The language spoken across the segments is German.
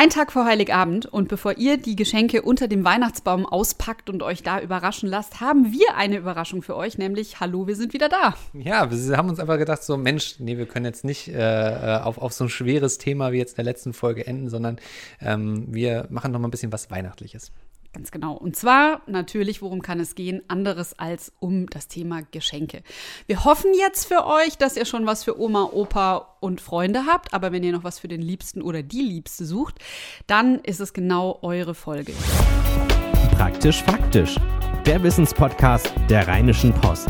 Ein Tag vor Heiligabend und bevor ihr die Geschenke unter dem Weihnachtsbaum auspackt und euch da überraschen lasst, haben wir eine Überraschung für euch, nämlich hallo, wir sind wieder da. Ja, wir haben uns einfach gedacht, so Mensch, nee, wir können jetzt nicht auf so ein schweres Thema wie jetzt in der letzten Folge enden, sondern wir machen noch mal ein bisschen was Weihnachtliches. Ganz genau. Und zwar natürlich, worum kann es gehen, anderes als um das Thema Geschenke. Wir hoffen jetzt für euch, dass ihr schon was für Oma, Opa und Freunde habt. Aber wenn ihr noch was für den Liebsten oder die Liebste sucht, dann ist es genau eure Folge. Praktisch faktisch. Der Wissenspodcast der Rheinischen Post.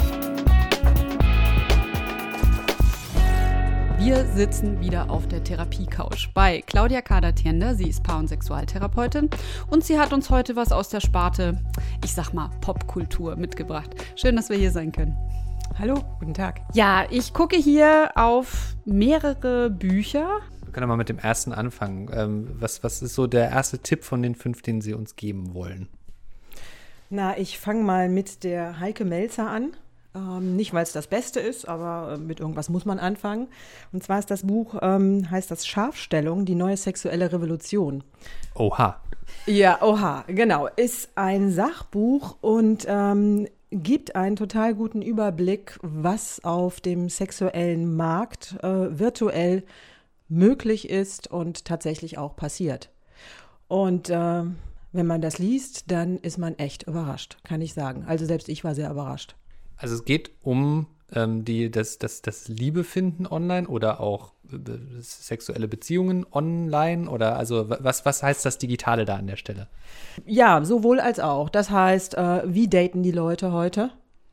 Wir sitzen wieder auf der Therapie-Couch bei Claudia Kader-Tiender. Sie ist Paar- und Sexualtherapeutin und sie hat uns heute was aus der Sparte, ich sag mal, Popkultur mitgebracht. Schön, dass wir hier sein können. Hallo, guten Tag. Ja, ich gucke hier auf mehrere Bücher. Wir können mal mit dem ersten anfangen. Was ist so der erste Tipp von den 5, den Sie uns geben wollen? Na, ich fange mal mit der Heike Melzer an. Nicht, weil es das Beste ist, aber mit irgendwas muss man anfangen. Und zwar ist das Buch, heißt das Scharfstellung, die neue sexuelle Revolution. Oha. Ja, oha, genau. Ist ein Sachbuch und gibt einen total guten Überblick, was auf dem sexuellen Markt virtuell möglich ist und tatsächlich auch passiert. Und wenn man das liest, dann ist man echt überrascht, kann ich sagen. Also selbst ich war sehr überrascht. Also es geht um das Liebefinden online oder auch sexuelle Beziehungen online oder also was heißt das Digitale da an der Stelle? Ja, sowohl als auch. Das heißt, wie daten die Leute heute?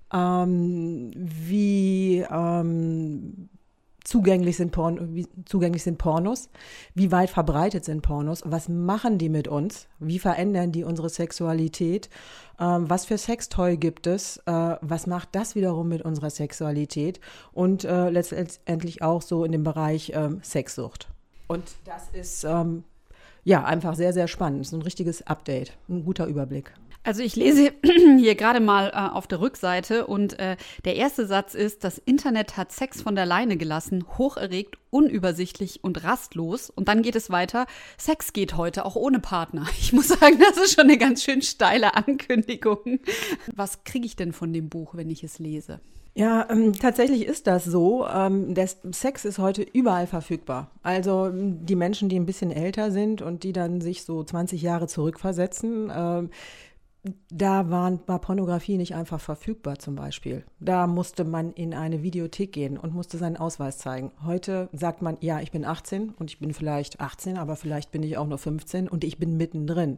Wie zugänglich sind Pornos? Wie weit verbreitet sind Pornos? Was machen die mit uns? Wie verändern die unsere Sexualität? Was für Sextoy gibt es? Was macht das wiederum mit unserer Sexualität? Und letztendlich auch so in dem Bereich Sexsucht. Und das ist einfach sehr, sehr spannend. Das ist ein richtiges Update, ein guter Überblick. Also ich lese hier gerade mal auf der Rückseite und der erste Satz ist, das Internet hat Sex von der Leine gelassen, hocherregt, unübersichtlich und rastlos. Und dann geht es weiter, Sex geht heute auch ohne Partner. Ich muss sagen, das ist schon eine ganz schön steile Ankündigung. Was kriege ich denn von dem Buch, wenn ich es lese? Ja, tatsächlich ist das so. Der Sex ist heute überall verfügbar. Also die Menschen, die ein bisschen älter sind und die dann sich so 20 Jahre zurückversetzen, da war Pornografie nicht einfach verfügbar zum Beispiel. Da musste man in eine Videothek gehen und musste seinen Ausweis zeigen. Heute sagt man, ja, ich bin 18 und ich bin vielleicht 18, aber vielleicht bin ich auch nur 15 und ich bin mittendrin.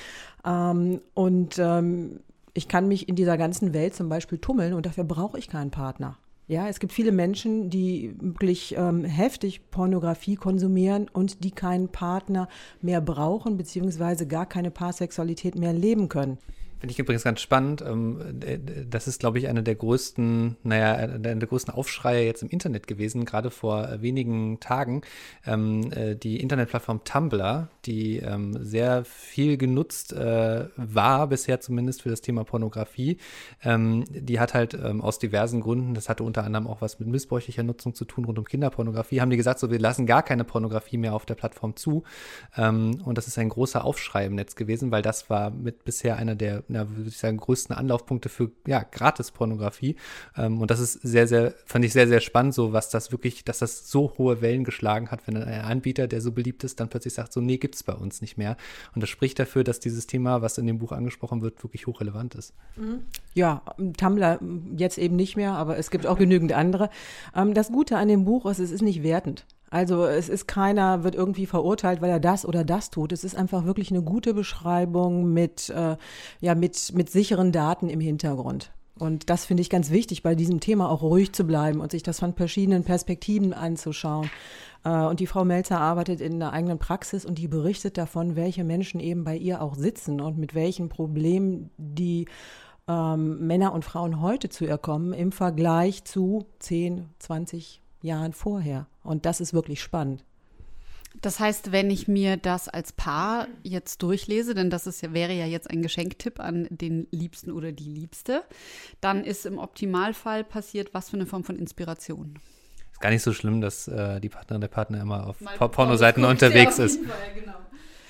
Ich kann mich in dieser ganzen Welt zum Beispiel tummeln und dafür brauche ich keinen Partner. Ja, es gibt viele Menschen, die wirklich heftig Pornografie konsumieren und die keinen Partner mehr brauchen, beziehungsweise gar keine Paarsexualität mehr leben können. Finde ich übrigens ganz spannend. Das ist, glaube ich, einer der größten Aufschreie jetzt im Internet gewesen, gerade vor wenigen Tagen. Die Internetplattform Tumblr, die sehr viel genutzt war, bisher zumindest für das Thema Pornografie, die hat halt aus diversen Gründen, das hatte unter anderem auch was mit missbräuchlicher Nutzung zu tun rund um Kinderpornografie, haben die gesagt, so wir lassen gar keine Pornografie mehr auf der Plattform zu. Und das ist ein großer Aufschrei im Netz gewesen, weil das war mit bisher einer der würde ich sagen, größten Anlaufpunkte für Gratis-Pornografie. Und das ist fand ich sehr, sehr spannend, so was das wirklich, dass das so hohe Wellen geschlagen hat, wenn dann ein Anbieter, der so beliebt ist, dann plötzlich sagt, so nee, gibt's bei uns nicht mehr. Und das spricht dafür, dass dieses Thema, was in dem Buch angesprochen wird, wirklich hochrelevant ist. Ja, Tumblr jetzt eben nicht mehr, aber es gibt auch genügend andere. Das Gute an dem Buch ist, es ist nicht wertend. Also es ist keiner wird irgendwie verurteilt, weil er das oder das tut. Es ist einfach wirklich eine gute Beschreibung mit sicheren Daten im Hintergrund. Und das finde ich ganz wichtig, bei diesem Thema auch ruhig zu bleiben und sich das von verschiedenen Perspektiven anzuschauen. Und die Frau Melzer arbeitet in einer eigenen Praxis und die berichtet davon, welche Menschen eben bei ihr auch sitzen und mit welchen Problemen die Männer und Frauen heute zu ihr kommen im Vergleich zu 10, 20 Jahren vorher. Und das ist wirklich spannend. Das heißt, wenn ich mir das als Paar jetzt durchlese, denn wäre ja jetzt ein Geschenktipp an den Liebsten oder die Liebste, dann ist im Optimalfall passiert was für eine Form von Inspiration. Ist gar nicht so schlimm, dass die Partnerin der Partner immer auf Pornoseiten unterwegs ist. Fall, genau.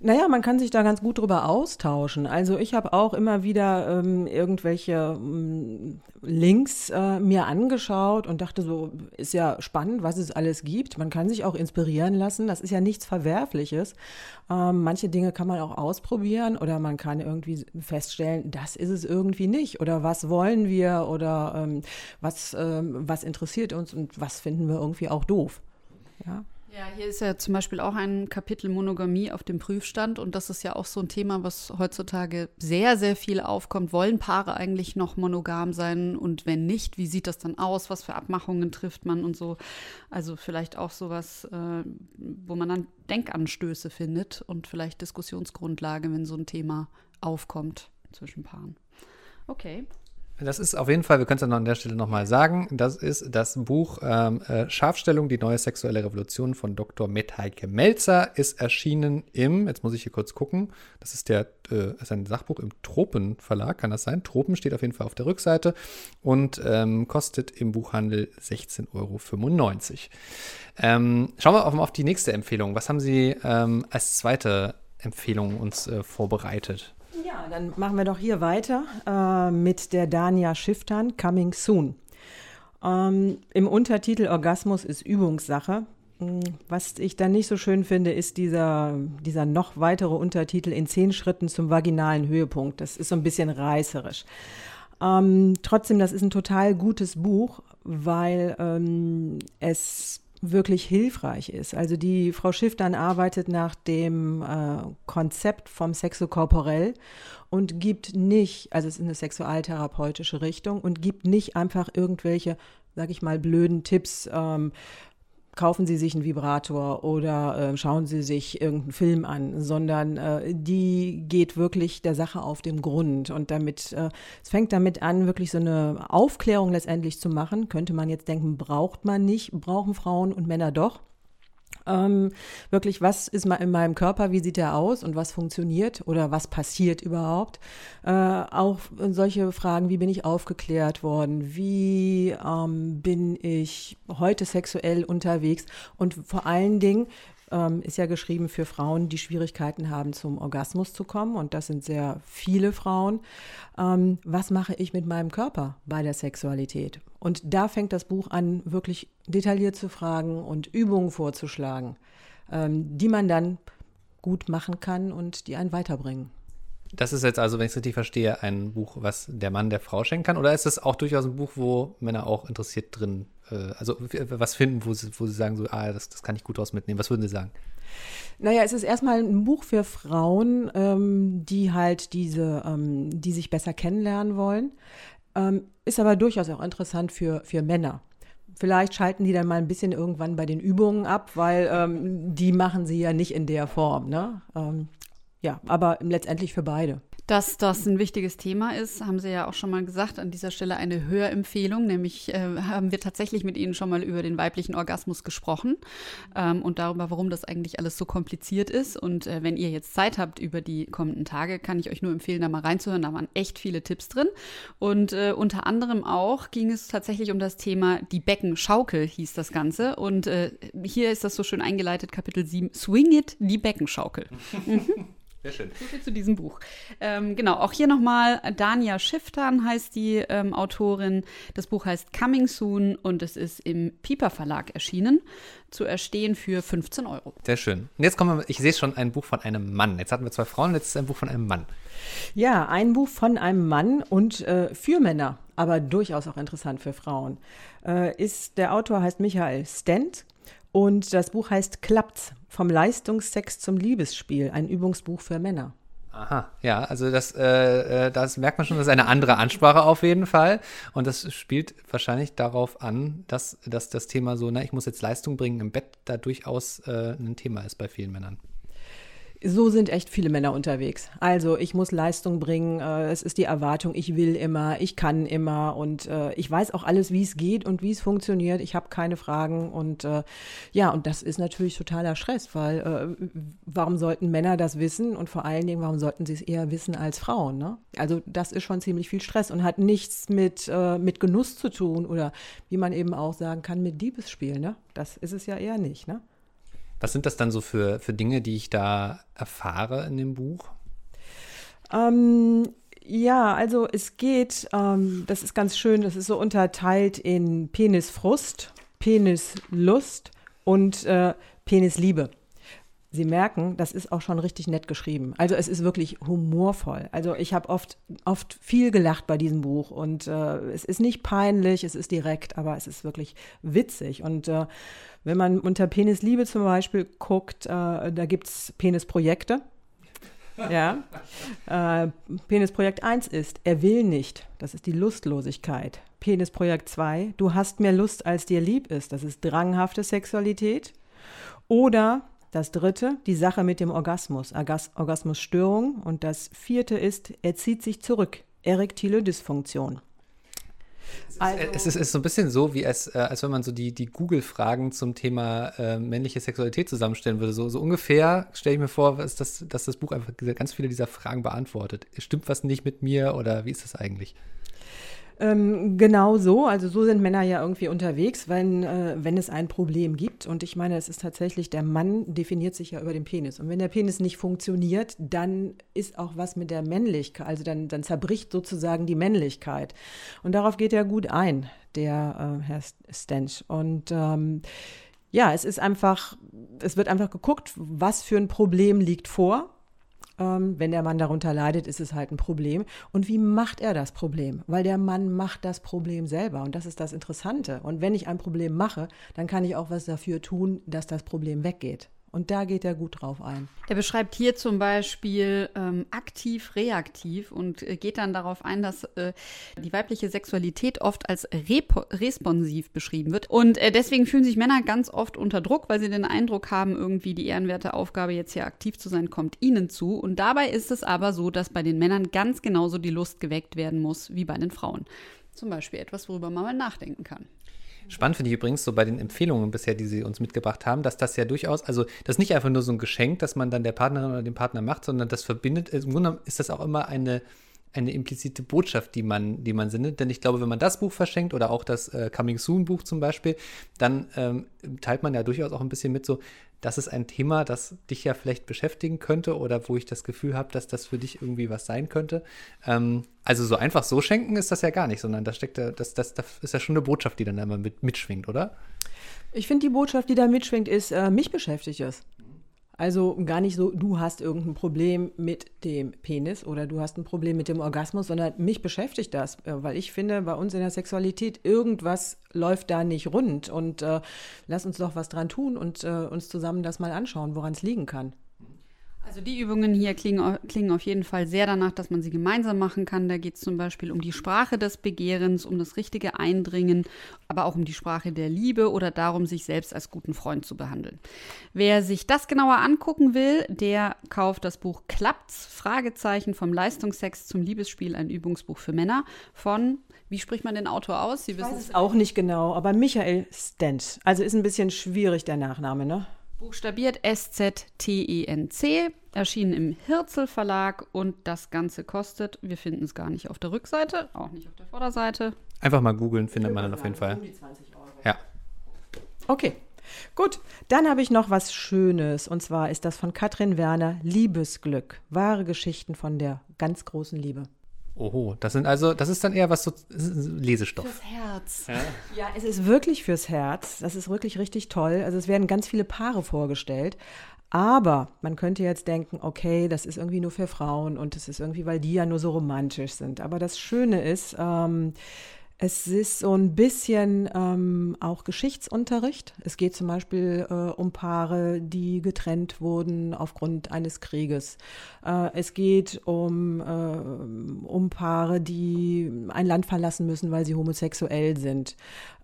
Naja, man kann sich da ganz gut drüber austauschen. Also ich habe auch immer wieder irgendwelche Links mir angeschaut und dachte so, ist ja spannend, was es alles gibt. Man kann sich auch inspirieren lassen. Das ist ja nichts Verwerfliches. Manche Dinge kann man auch ausprobieren oder man kann irgendwie feststellen, das ist es irgendwie nicht. Oder was wollen wir oder was interessiert uns und was finden wir irgendwie auch doof. Ja. Ja, hier ist ja zum Beispiel auch ein Kapitel Monogamie auf dem Prüfstand und das ist ja auch so ein Thema, was heutzutage sehr, sehr viel aufkommt. Wollen Paare eigentlich noch monogam sein und wenn nicht, wie sieht das dann aus? Was für Abmachungen trifft man und so? Also vielleicht auch sowas, wo man dann Denkanstöße findet und vielleicht Diskussionsgrundlage, wenn so ein Thema aufkommt zwischen Paaren. Okay. Das ist auf jeden Fall, wir können es ja noch an der Stelle nochmal sagen, das ist das Buch Scharfstellung, die neue sexuelle Revolution von Dr. Met-Heike Melzer, ist erschienen jetzt muss ich hier kurz gucken, das ist ein Sachbuch im Tropen Verlag, kann das sein? Tropen steht auf jeden Fall auf der Rückseite und kostet im Buchhandel 16,95 €. Schauen wir auf die nächste Empfehlung. Was haben Sie als zweite Empfehlung uns vorbereitet? Ja, dann machen wir doch hier weiter mit der Dania Schifftan, Coming Soon. Im Untertitel Orgasmus ist Übungssache. Was ich dann nicht so schön finde, ist dieser noch weitere Untertitel in 10 Schritten zum vaginalen Höhepunkt. Das ist so ein bisschen reißerisch. Trotzdem, das ist ein total gutes Buch, weil es wirklich hilfreich ist. Also die Frau Schifftan arbeitet nach dem Konzept vom Sexokorporell und gibt nicht, also es ist eine sexualtherapeutische Richtung und gibt nicht einfach irgendwelche, sag ich mal, blöden Tipps, kaufen Sie sich einen Vibrator oder schauen Sie sich irgendeinen Film an, sondern die geht wirklich der Sache auf den Grund und es fängt damit an, wirklich so eine Aufklärung letztendlich zu machen. Könnte man jetzt denken, braucht man nicht, brauchen Frauen und Männer doch. Wirklich, was ist in meinem Körper, wie sieht er aus und was funktioniert oder was passiert überhaupt? Auch solche Fragen, wie bin ich aufgeklärt worden, wie bin ich heute sexuell unterwegs und vor allen Dingen ist ja geschrieben für Frauen, die Schwierigkeiten haben, zum Orgasmus zu kommen und das sind sehr viele Frauen. Was mache ich mit meinem Körper bei der Sexualität? Und da fängt das Buch an, wirklich detailliert zu fragen und Übungen vorzuschlagen, die man dann gut machen kann und die einen weiterbringen. Das ist jetzt also, wenn ich es richtig verstehe, ein Buch, was der Mann der Frau schenken kann? Oder ist es auch durchaus ein Buch, wo Männer auch interessiert drin, also was finden, wo sie sagen, so, das kann ich gut draus mitnehmen? Was würden Sie sagen? Naja, es ist erstmal ein Buch für Frauen, die halt die sich besser kennenlernen wollen. Ist aber durchaus auch interessant für Männer. Vielleicht schalten die dann mal ein bisschen irgendwann bei den Übungen ab, weil die machen sie ja nicht in der Form, ne? Ja, aber letztendlich für beide. Dass das ein wichtiges Thema ist, haben Sie ja auch schon mal gesagt. An dieser Stelle eine Hörempfehlung, nämlich haben wir tatsächlich mit Ihnen schon mal über den weiblichen Orgasmus gesprochen und darüber, warum das eigentlich alles so kompliziert ist. Und wenn ihr jetzt Zeit habt über die kommenden Tage, kann ich euch nur empfehlen, da mal reinzuhören. Da waren echt viele Tipps drin. Und unter anderem auch ging es tatsächlich um das Thema die Beckenschaukel, hieß das Ganze. Und hier ist das so schön eingeleitet, Kapitel 7, Swing It, die Beckenschaukel. Sehr schön. So viel zu diesem Buch. Genau, auch hier nochmal, Dania Schifftan heißt die Autorin. Das Buch heißt Coming Soon und es ist im Piper Verlag erschienen. Zu erstehen für 15 €. Sehr schön. Und jetzt kommen wir, ich sehe schon ein Buch von einem Mann. Jetzt hatten wir 2 Frauen, jetzt ist ein Buch von einem Mann. Ja, ein Buch von einem Mann und für Männer, aber durchaus auch interessant für Frauen. Der Autor heißt Michael Stent. Und das Buch heißt Klappt's, vom Leistungssex zum Liebesspiel, ein Übungsbuch für Männer. Aha, ja, also das merkt man schon, das ist eine andere Ansprache auf jeden Fall. Und das spielt wahrscheinlich darauf an, dass das Thema so, ich muss jetzt Leistung bringen im Bett, da durchaus ein Thema ist bei vielen Männern. So sind echt viele Männer unterwegs. Also ich muss Leistung bringen, es ist die Erwartung, ich will immer, ich kann immer und ich weiß auch alles, wie es geht und wie es funktioniert. Ich habe keine Fragen und und das ist natürlich totaler Stress, weil warum sollten Männer das wissen und vor allen Dingen, warum sollten sie es eher wissen als Frauen? Ne? Also das ist schon ziemlich viel Stress und hat nichts mit Genuss zu tun oder wie man eben auch sagen kann, mit Liebesspiel. Ne? Das ist es ja eher nicht, ne? Was sind das dann so für Dinge, die ich da erfahre in dem Buch? Ja, also es geht, das ist ganz schön, das ist so unterteilt in Penisfrust, Penislust und Penisliebe. Sie merken, das ist auch schon richtig nett geschrieben. Also es ist wirklich humorvoll. Also ich habe oft viel gelacht bei diesem Buch und es ist nicht peinlich, es ist direkt, aber es ist wirklich witzig. Und wenn man unter Penisliebe zum Beispiel guckt, da gibt es Penisprojekte. Ja. Penisprojekt 1 ist, er will nicht. Das ist die Lustlosigkeit. Penisprojekt 2, du hast mehr Lust, als dir lieb ist. Das ist dranghafte Sexualität. Oder das 3, die Sache mit dem Orgasmus, Orgasmusstörung. Und das 4 ist, er zieht sich zurück, erektile Dysfunktion. Also, es ist so ein bisschen so, wie als wenn man so die Google-Fragen zum Thema männliche Sexualität zusammenstellen würde. So ungefähr stelle ich mir vor, dass das Buch einfach ganz viele dieser Fragen beantwortet. Stimmt was nicht mit mir oder wie ist das eigentlich? Genau so, also so sind Männer ja irgendwie unterwegs, wenn es ein Problem gibt. Und ich meine, es ist tatsächlich, der Mann definiert sich ja über den Penis. Und wenn der Penis nicht funktioniert, dann ist auch was mit der Männlichkeit, also dann zerbricht sozusagen die Männlichkeit. Und darauf geht er gut ein, der Herr Stench. Und ja, es wird einfach geguckt, was für ein Problem liegt vor. Wenn der Mann darunter leidet, ist es halt ein Problem. Und wie macht er das Problem? Weil der Mann macht das Problem selber. Und das ist das Interessante. Und wenn ich ein Problem mache, dann kann ich auch was dafür tun, dass das Problem weggeht. Und da geht er gut drauf ein. Er beschreibt hier zum Beispiel aktiv, reaktiv und geht dann darauf ein, dass die weibliche Sexualität oft als responsiv beschrieben wird. Und deswegen fühlen sich Männer ganz oft unter Druck, weil sie den Eindruck haben, irgendwie die ehrenwerte Aufgabe, jetzt hier aktiv zu sein, kommt ihnen zu. Und dabei ist es aber so, dass bei den Männern ganz genauso die Lust geweckt werden muss wie bei den Frauen. Zum Beispiel etwas, worüber man mal nachdenken kann. Spannend finde ich übrigens so bei den Empfehlungen bisher, die Sie uns mitgebracht haben, dass das ja durchaus, also das ist nicht einfach nur so ein Geschenk, das man dann der Partnerin oder dem Partner macht, sondern das verbindet, im Grunde genommen ist das auch immer eine implizite Botschaft, die man sendet. Denn ich glaube, wenn man das Buch verschenkt oder auch das Coming Soon Buch zum Beispiel, dann teilt man ja durchaus auch ein bisschen mit so, das ist ein Thema, das dich ja vielleicht beschäftigen könnte oder wo ich das Gefühl habe, dass das für dich irgendwie was sein könnte. Also so einfach so schenken ist das ja gar nicht, sondern das ist ja schon eine Botschaft, die dann immer mitschwingt, oder? Ich finde, die Botschaft, die da mitschwingt, ist, mich beschäftigt es. Also gar nicht so, du hast irgendein Problem mit dem Penis oder du hast ein Problem mit dem Orgasmus, sondern mich beschäftigt das, weil ich finde, bei uns in der Sexualität irgendwas läuft da nicht rund und lass uns doch was dran tun und uns zusammen das mal anschauen, woran es liegen kann. Also die Übungen hier klingen auf jeden Fall sehr danach, dass man sie gemeinsam machen kann. Da geht es zum Beispiel um die Sprache des Begehrens, um das richtige Eindringen, aber auch um die Sprache der Liebe oder darum, sich selbst als guten Freund zu behandeln. Wer sich das genauer angucken will, der kauft das Buch Klappt's? Fragezeichen vom Leistungssex zum Liebesspiel, ein Übungsbuch für Männer von, wie spricht man den Autor aus? Sie wissen es auch nicht genau, aber Michael Stench. Also ist ein bisschen schwierig der Nachname, ne? Buchstabiert S-Z-T-E-N-C, erschienen im Hirzel Verlag und das Ganze kostet, wir finden es gar nicht auf der Rückseite, auch nicht auf der Vorderseite. Einfach mal googeln, findet man dann auf jeden Fall. Um die 20 €. Ja. Okay, gut. Dann habe ich noch was Schönes und zwar ist das von Katrin Werner, Liebesglück, wahre Geschichten von der ganz großen Liebe. Oho, das ist dann eher was so Lesestoff. Fürs Herz. Ja, es ist wirklich fürs Herz. Das ist wirklich richtig toll. Also es werden ganz viele Paare vorgestellt. Aber man könnte jetzt denken, okay, das ist irgendwie nur für Frauen und es ist irgendwie, weil die ja nur so romantisch sind. Aber das Schöne ist, es ist so ein bisschen auch Geschichtsunterricht. Es geht zum Beispiel um Paare, die getrennt wurden aufgrund eines Krieges. Es geht um Paare, die ein Land verlassen müssen, weil sie homosexuell sind.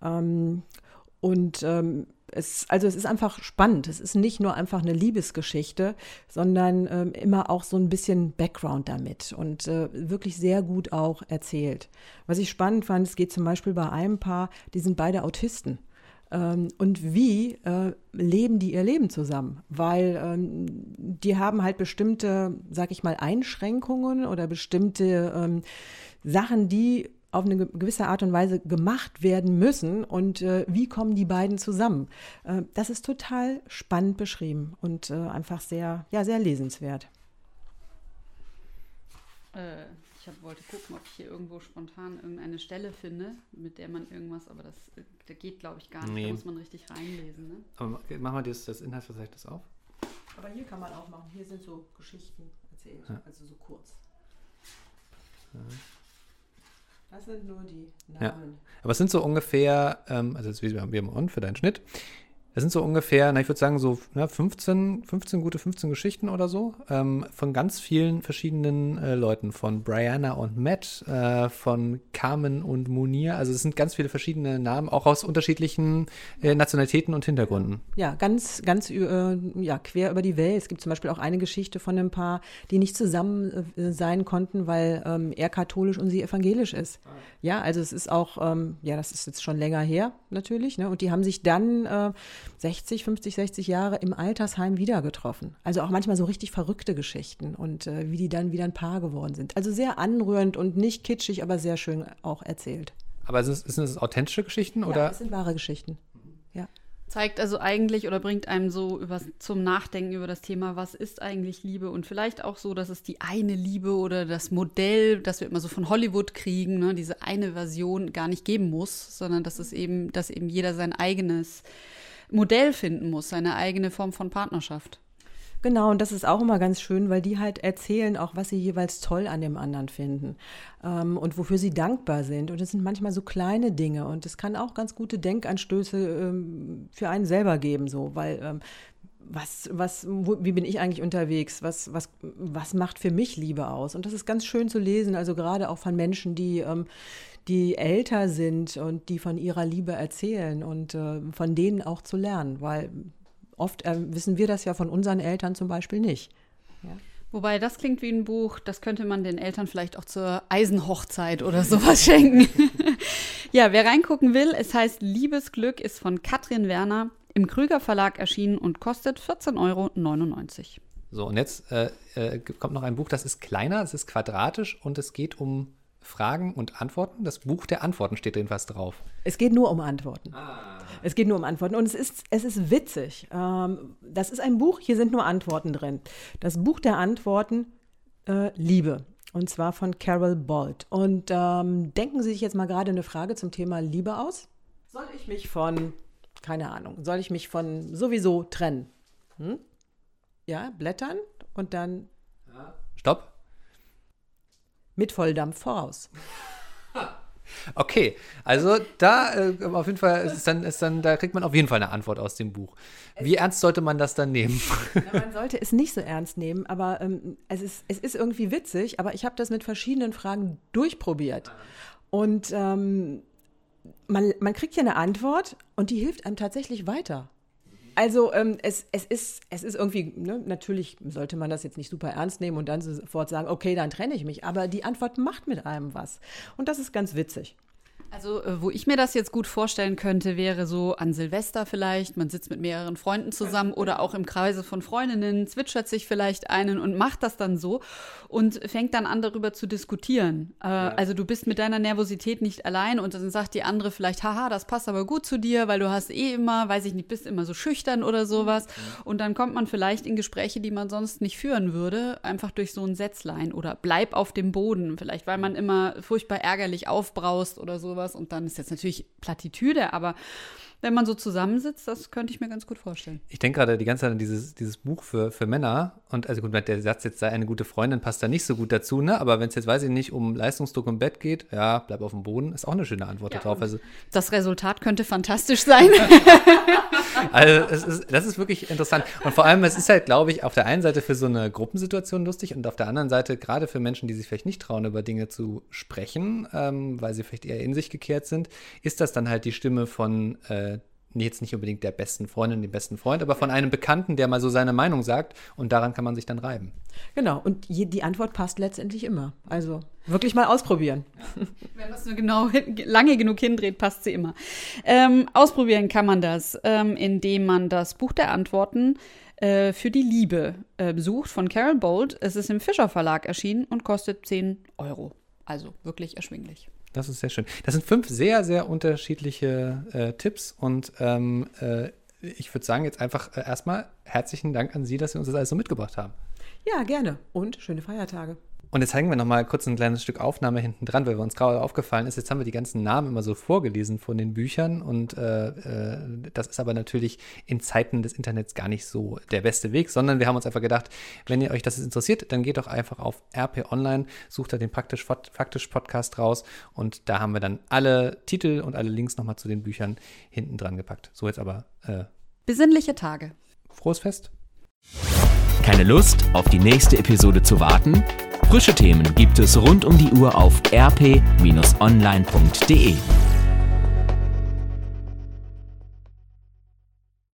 Es ist einfach spannend. Es ist nicht nur einfach eine Liebesgeschichte, sondern immer auch so ein bisschen Background damit und wirklich sehr gut auch erzählt. Was ich spannend fand, es geht zum Beispiel bei einem Paar, die sind beide Autisten. Und wie leben die ihr Leben zusammen? Weil die haben halt bestimmte, sag ich mal, Einschränkungen oder bestimmte Sachen, die auf eine gewisse Art und Weise gemacht werden müssen und wie kommen die beiden zusammen. Das ist total spannend beschrieben und einfach sehr, sehr lesenswert. Ich wollte gucken, ob ich hier irgendwo spontan irgendeine Stelle finde, mit der man irgendwas, aber das geht, glaube ich, gar nicht. Da muss man richtig reinlesen. Ne? Aber machen wir das Inhaltsverzeichnis auf. Aber hier kann man auch machen. Hier sind so Geschichten erzählt, also so kurz. Ja. Das sind nur die Namen. Ja. Aber es sind so ungefähr, also wir haben on für deinen Schnitt. Es sind so ungefähr, ich würde sagen, so 15 Geschichten oder so, von ganz vielen verschiedenen Leuten, von Brianna und Matt, von Carmen und Munir. Also es sind ganz viele verschiedene Namen, auch aus unterschiedlichen Nationalitäten und Hintergründen. Ja, ganz quer über die Welt. Es gibt zum Beispiel auch eine Geschichte von einem Paar, die nicht zusammen sein konnten, weil er katholisch und sie evangelisch ist. Ja, also es ist auch, das ist jetzt schon länger her natürlich, ne? Und die haben sich dann 50, 60 Jahre im Altersheim wieder getroffen. Also auch manchmal so richtig verrückte Geschichten und wie die dann wieder ein Paar geworden sind. Also sehr anrührend und nicht kitschig, aber sehr schön auch erzählt. Aber sind das authentische Geschichten? Oder? Ja, es sind wahre Geschichten, ja. Zeigt also eigentlich oder bringt einem so zum Nachdenken über das Thema, was ist eigentlich Liebe? Und vielleicht auch so, dass es die eine Liebe oder das Modell, das wir immer so von Hollywood kriegen, ne, diese eine Version gar nicht geben muss, sondern dass eben jeder sein eigenes Modell finden muss, seine eigene Form von Partnerschaft. Genau, und das ist auch immer ganz schön, weil die halt erzählen auch, was sie jeweils toll an dem anderen finden und wofür sie dankbar sind. Und es sind manchmal so kleine Dinge und es kann auch ganz gute Denkanstöße für einen selber geben, so, weil wie bin ich eigentlich unterwegs? Was macht für mich Liebe aus? Und das ist ganz schön zu lesen, also gerade auch von Menschen, die älter sind und die von ihrer Liebe erzählen und von denen auch zu lernen, weil oft wissen wir das ja von unseren Eltern zum Beispiel nicht. Ja. Wobei, das klingt wie ein Buch, das könnte man den Eltern vielleicht auch zur Eisenhochzeit oder sowas schenken. Ja, wer reingucken will, es heißt Liebesglück, ist von Katrin Werner, im Krüger Verlag erschienen und kostet 14,99 €. So, und jetzt kommt noch ein Buch, das ist kleiner, es ist quadratisch und es geht um Fragen und Antworten. Das Buch der Antworten steht drin fast drauf. Es geht nur um Antworten. Es geht nur um Antworten und es ist witzig. Das ist ein Buch, hier sind nur Antworten drin. Das Buch der Antworten, Liebe. Und zwar von Carol Bolt. Und denken Sie sich jetzt mal gerade eine Frage zum Thema Liebe aus? Soll ich mich von sowieso trennen? Ja, blättern und dann Stopp. Mit Volldampf voraus. Okay, also da auf jeden Fall da kriegt man auf jeden Fall eine Antwort aus dem Buch. Wie ernst sollte man das dann nehmen? Ja, man sollte es nicht so ernst nehmen, aber es ist irgendwie witzig, aber ich habe das mit verschiedenen Fragen durchprobiert. Und man kriegt hier eine Antwort und die hilft einem tatsächlich weiter. Also es ist irgendwie, ne, natürlich sollte man das jetzt nicht super ernst nehmen und dann sofort sagen, okay, dann trenne ich mich. Aber die Antwort macht mit einem was. Und das ist ganz witzig. Also, wo ich mir das jetzt gut vorstellen könnte, wäre so an Silvester vielleicht, man sitzt mit mehreren Freunden zusammen oder auch im Kreise von Freundinnen, zwitschert sich vielleicht einen und macht das dann so und fängt dann an, darüber zu diskutieren. Also du bist mit deiner Nervosität nicht allein und dann sagt die andere vielleicht, haha, das passt aber gut zu dir, weil du hast immer, weiß ich nicht, bist immer so schüchtern oder sowas. Und dann kommt man vielleicht in Gespräche, die man sonst nicht führen würde, einfach durch so ein Sätzlein oder bleib auf dem Boden, vielleicht weil man immer furchtbar ärgerlich aufbraust oder sowas. Und dann ist jetzt natürlich Plattitüde, aber wenn man so zusammensitzt, das könnte ich mir ganz gut vorstellen. Ich denke gerade die ganze Zeit an dieses Buch für Männer und also gut, der Satz jetzt sei eine gute Freundin passt da nicht so gut dazu, ne? Aber wenn es jetzt, weiß ich nicht, um Leistungsdruck im Bett geht, ja, bleib auf dem Boden, ist auch eine schöne Antwort darauf. Also, das Resultat könnte fantastisch sein. Also das ist wirklich interessant. Und vor allem, es ist halt, glaube ich, auf der einen Seite für so eine Gruppensituation lustig und auf der anderen Seite gerade für Menschen, die sich vielleicht nicht trauen, über Dinge zu sprechen, weil sie vielleicht eher in sich gekehrt sind, ist das dann halt die Stimme von jetzt nicht unbedingt der besten Freundin, dem besten Freund, aber von einem Bekannten, der mal so seine Meinung sagt und daran kann man sich dann reiben. Genau, und die Antwort passt letztendlich immer. Also wirklich mal ausprobieren. Wenn man es nur lange genug hindreht, passt sie immer. Ausprobieren kann man das, indem man das Buch der Antworten für die Liebe sucht von Carol Bolt. Es ist im Fischer Verlag erschienen und kostet 10 €. Also wirklich erschwinglich. Das ist sehr schön. Das sind 5 sehr, sehr unterschiedliche Tipps und ich würde sagen, jetzt einfach erstmal herzlichen Dank an Sie, dass Sie uns das alles so mitgebracht haben. Ja, gerne. Und schöne Feiertage. Und jetzt zeigen wir nochmal kurz ein kleines Stück Aufnahme hinten dran, weil uns gerade aufgefallen ist, jetzt haben wir die ganzen Namen immer so vorgelesen von den Büchern und das ist aber natürlich in Zeiten des Internets gar nicht so der beste Weg, sondern wir haben uns einfach gedacht, wenn ihr euch das interessiert, dann geht doch einfach auf RP Online, sucht da den Faktisch Podcast raus und da haben wir dann alle Titel und alle Links nochmal zu den Büchern hinten dran gepackt. So jetzt aber besinnliche Tage. Frohes Fest. Keine Lust, auf die nächste Episode zu warten? Frische Themen gibt es rund um die Uhr auf rp-online.de.